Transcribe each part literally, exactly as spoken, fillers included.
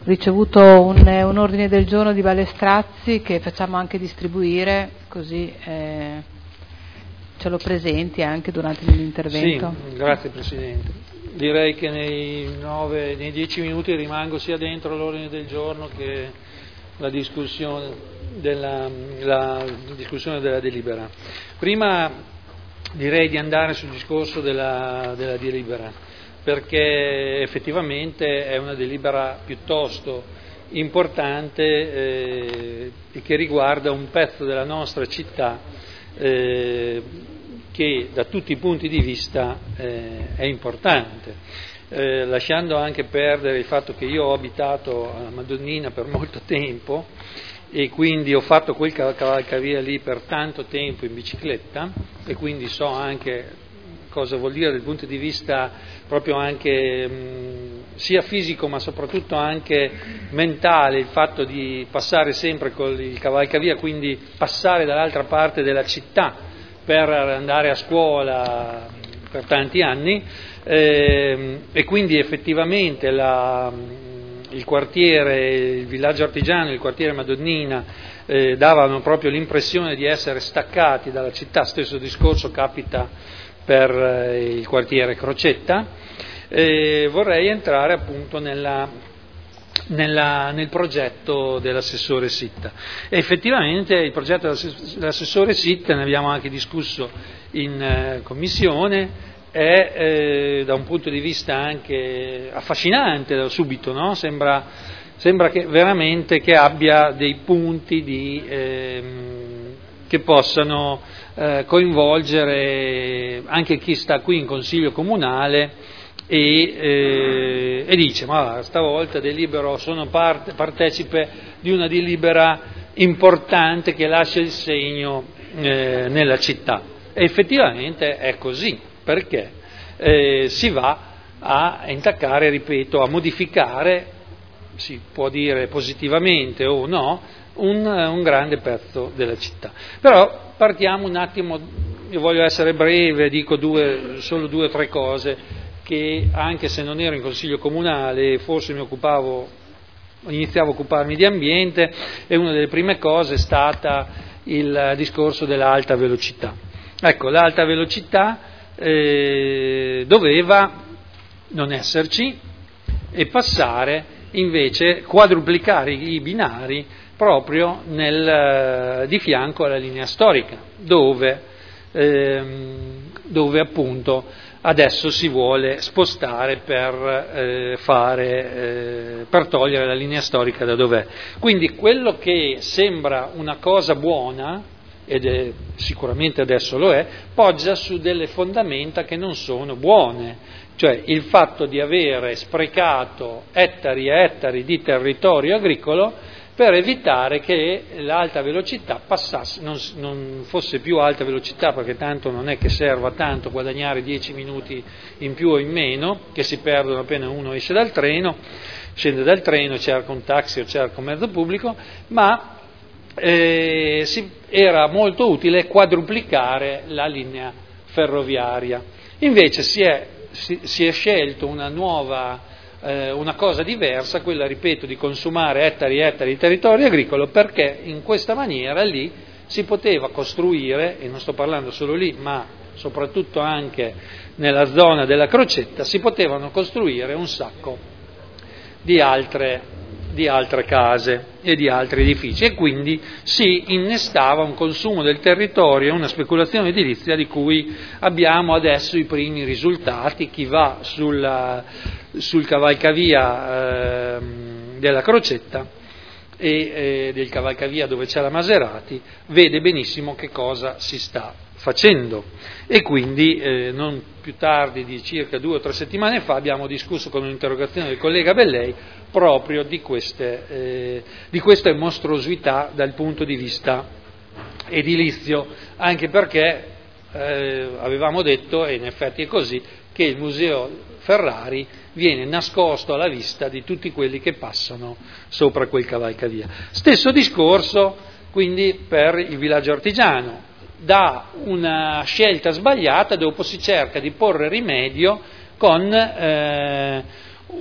ricevuto un, un ordine del giorno di Balestrazzi che facciamo anche distribuire, così eh, ce lo presenti anche durante l'intervento. Sì, grazie Presidente. Direi che nei nove, nei dieci minuti rimango sia dentro l'ordine del giorno che la discussione della, la discussione della delibera. Prima direi di andare sul discorso della, della delibera, perché effettivamente è una delibera piuttosto importante eh, e che riguarda un pezzo della nostra città eh, che da tutti i punti di vista eh, è importante, eh, lasciando anche perdere il fatto che io ho abitato a Madonnina per molto tempo e quindi ho fatto quel cavalcavia lì per tanto tempo in bicicletta e quindi so anche cosa vuol dire dal punto di vista proprio anche mh, sia fisico ma soprattutto anche mentale, il fatto di passare sempre con il cavalcavia, quindi passare dall'altra parte della città per andare a scuola per tanti anni eh, e quindi effettivamente la, il quartiere, il villaggio artigiano, il quartiere Madonnina eh, davano proprio l'impressione di essere staccati dalla città. Stesso discorso capita per il quartiere Crocetta. Eh, vorrei entrare appunto nella, nella, nel progetto dell'assessore Sitta. E effettivamente il progetto dell'assessore Sitta, ne abbiamo anche discusso in eh, commissione, è eh, da un punto di vista anche affascinante da subito, no? Sembra, sembra che veramente che abbia dei punti di, eh, che possano eh, coinvolgere anche chi sta qui in consiglio comunale e, eh, e dice ma stavolta delibero, sono parte, partecipe di una delibera importante che lascia il segno eh, nella città. E effettivamente è così, perché eh, si va a intaccare, ripeto, a modificare, si può dire positivamente o no, un, un grande pezzo della città. Però partiamo un attimo, io voglio essere breve, dico due, solo due o tre cose che anche se non ero in consiglio comunale, forse mi occupavo, iniziavo a occuparmi di ambiente e una delle prime cose è stata il discorso dell'alta velocità. Ecco, l'alta velocità eh, doveva non esserci e passare invece, quadruplicare i binari proprio nel, di fianco alla linea storica, dove, ehm, dove appunto adesso si vuole spostare per, eh, fare, eh, per togliere la linea storica da dov'è. Quindi quello che sembra una cosa buona, ed è, sicuramente adesso lo è, poggia su delle fondamenta che non sono buone, cioè il fatto di avere sprecato ettari e ettari di territorio agricolo per evitare che l'alta velocità passasse, non, non fosse più alta velocità, perché tanto non è che serva tanto guadagnare dieci minuti in più o in meno, che si perdono appena uno esce dal treno, scende dal treno, cerca un taxi o cerca un mezzo pubblico, ma eh, si, era molto utile quadruplicare la linea ferroviaria. Invece si è, si, si è scelto una nuova, eh, una cosa diversa, quella, ripeto, di consumare ettari e ettari di territorio agricolo, perché in questa maniera lì si poteva costruire, e non sto parlando solo lì, ma soprattutto anche nella zona della Crocetta, si potevano costruire un sacco di altre di altre case e di altri edifici e quindi si innestava un consumo del territorio e una speculazione edilizia di cui abbiamo adesso i primi risultati. Chi va sulla, sul cavalcavia eh, della Crocetta e eh, del cavalcavia dove c'è la Maserati vede benissimo che cosa si sta facendo e quindi eh, non più tardi di circa due o tre settimane fa abbiamo discusso con un'interrogazione del collega Bellei proprio di queste, eh, di queste mostruosità dal punto di vista edilizio, anche perché eh, avevamo detto, e in effetti è così, che il museo Ferrari viene nascosto alla vista di tutti quelli che passano sopra quel cavalcavia. Stesso discorso quindi per il villaggio artigiano. Da una scelta sbagliata dopo si cerca di porre rimedio con eh,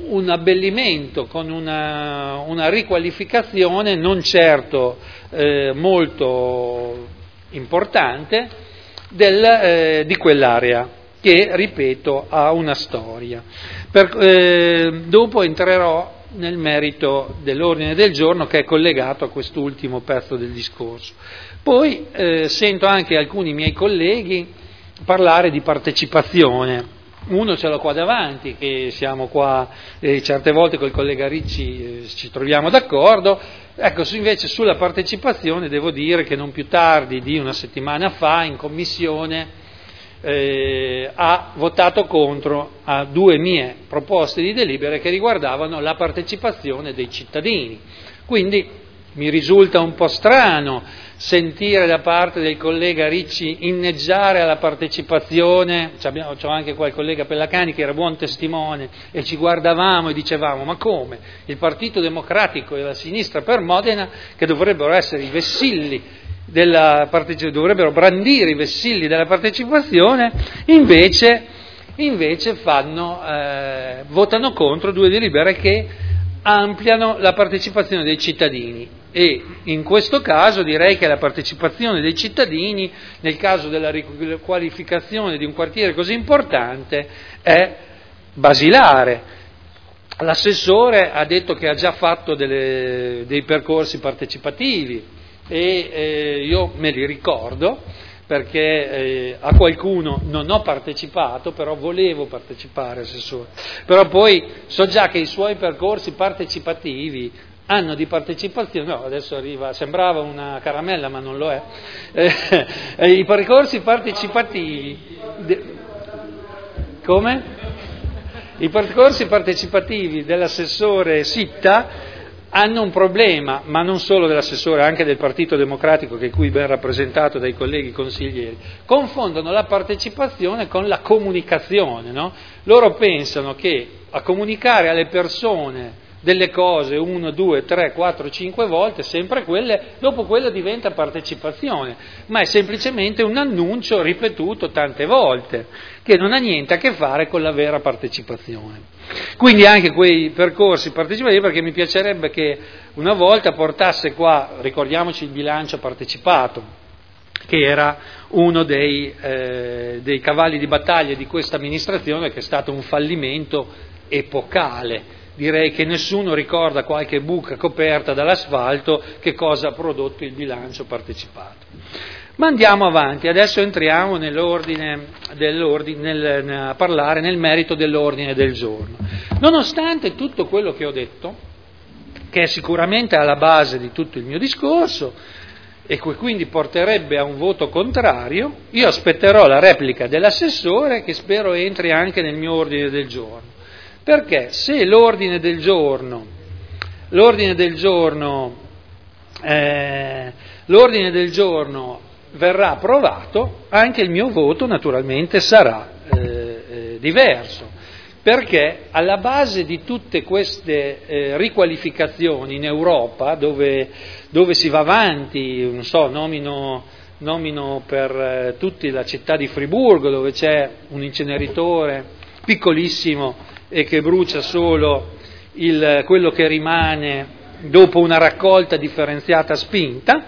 un abbellimento, con una, una riqualificazione non certo eh, molto importante del, eh, di quell'area, che, ripeto, ha una storia. Per, eh, dopo entrerò nel merito dell'ordine del giorno, che è collegato a quest'ultimo pezzo del discorso. Poi eh, sento anche alcuni miei colleghi parlare di partecipazione. Uno ce l'ho qua davanti, che siamo qua eh, certe volte col collega Ricci eh, ci troviamo d'accordo. Ecco, su, invece sulla partecipazione devo dire che non più tardi di una settimana fa in commissione eh, ha votato contro a due mie proposte di delibere che riguardavano la partecipazione dei cittadini. Quindi mi risulta un po' strano sentire da parte del collega Ricci inneggiare alla partecipazione. C'ho anche qua il collega Pellacani che era buon testimone, e ci guardavamo e dicevamo: ma come? Il Partito Democratico e la sinistra per Modena, che dovrebbero essere i vessilli della partecipazione, dovrebbero brandire i vessilli della partecipazione, invece, invece fanno, eh, votano contro due delibere che ampliano la partecipazione dei cittadini. E in questo caso direi che la partecipazione dei cittadini, nel caso della riqualificazione di un quartiere così importante, è basilare. L'assessore ha detto che ha già fatto delle, dei percorsi partecipativi, e eh, io me li ricordo, perché eh, a qualcuno non ho partecipato, però volevo partecipare, assessore. Però poi so già che i suoi percorsi partecipativi hanno di partecipazione, no, adesso arriva, sembrava una caramella ma non lo è, eh, i percorsi partecipativi, de, come? I percorsi partecipativi dell'assessore Sitta hanno un problema, ma non solo dell'assessore, anche del Partito Democratico, che è qui ben rappresentato dai colleghi consiglieri. Confondono la partecipazione con la comunicazione, no? Loro pensano che a comunicare alle persone delle cose uno, due, tre, quattro, cinque volte, sempre quelle, dopo quello diventa partecipazione, ma è semplicemente un annuncio ripetuto tante volte, che non ha niente a che fare con la vera partecipazione. Quindi anche quei percorsi partecipativi, perché mi piacerebbe che una volta portasse qua, ricordiamoci il bilancio partecipato, che era uno dei, eh, dei cavalli di battaglia di questa amministrazione, che è stato un fallimento epocale. Direi che nessuno ricorda qualche buca coperta dall'asfalto che cosa ha prodotto il bilancio partecipato. Ma andiamo avanti, adesso entriamo nell'ordine, dell'ordine, nel, a parlare nel merito dell'ordine del giorno. Nonostante tutto quello che ho detto, che è sicuramente alla base di tutto il mio discorso, e quindi porterebbe a un voto contrario, io aspetterò la replica dell'assessore, che spero entri anche nel mio ordine del giorno. Perché se l'ordine del giorno, l'ordine del giorno, eh, l'ordine del giorno verrà approvato, anche il mio voto naturalmente sarà eh, eh, diverso, perché alla base di tutte queste eh, riqualificazioni in Europa, dove, dove si va avanti, non so, nomino, nomino per eh, tutti la città di Friburgo, dove c'è un inceneritore piccolissimo e che brucia solo il, quello che rimane dopo una raccolta differenziata spinta.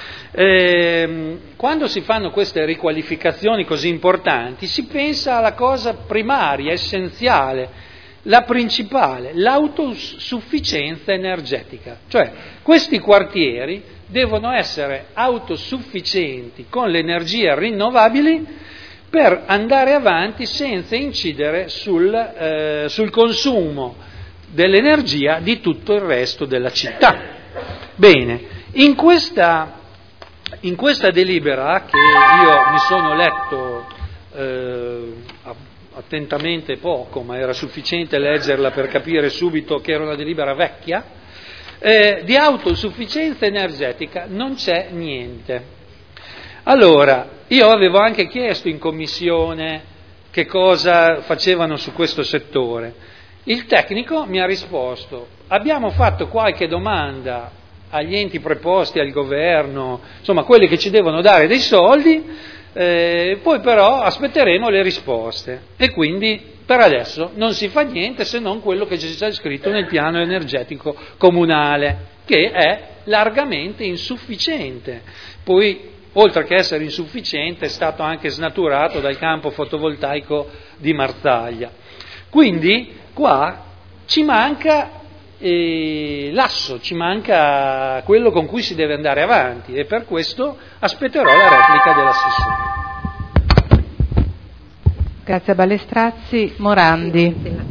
Eh, quando si fanno queste riqualificazioni così importanti si pensa alla cosa primaria, essenziale, la principale, l'autosufficienza energetica, cioè questi quartieri devono essere autosufficienti con le energie rinnovabili per andare avanti senza incidere sul, eh, sul consumo dell'energia di tutto il resto della città. Bene, in questa, in questa delibera, che io mi sono letto eh, attentamente poco, ma era sufficiente leggerla per capire subito che era una delibera vecchia, eh, di autosufficienza energetica non c'è niente. Allora, io avevo anche chiesto in commissione che cosa facevano su questo settore. Il tecnico mi ha risposto: abbiamo fatto qualche domanda agli enti preposti, al governo, insomma quelli che ci devono dare dei soldi, eh, poi però aspetteremo le risposte. E quindi Per adesso non si fa niente se non quello che c'è scritto nel piano energetico comunale, che è largamente insufficiente. Poi, oltre che essere insufficiente, è stato anche snaturato dal campo fotovoltaico di Marzaglia. Quindi qua ci manca eh, l'asso, ci manca quello con cui si deve andare avanti, e per questo aspetterò la replica dell'assessore. Grazie a Balestrazzi. Morandi.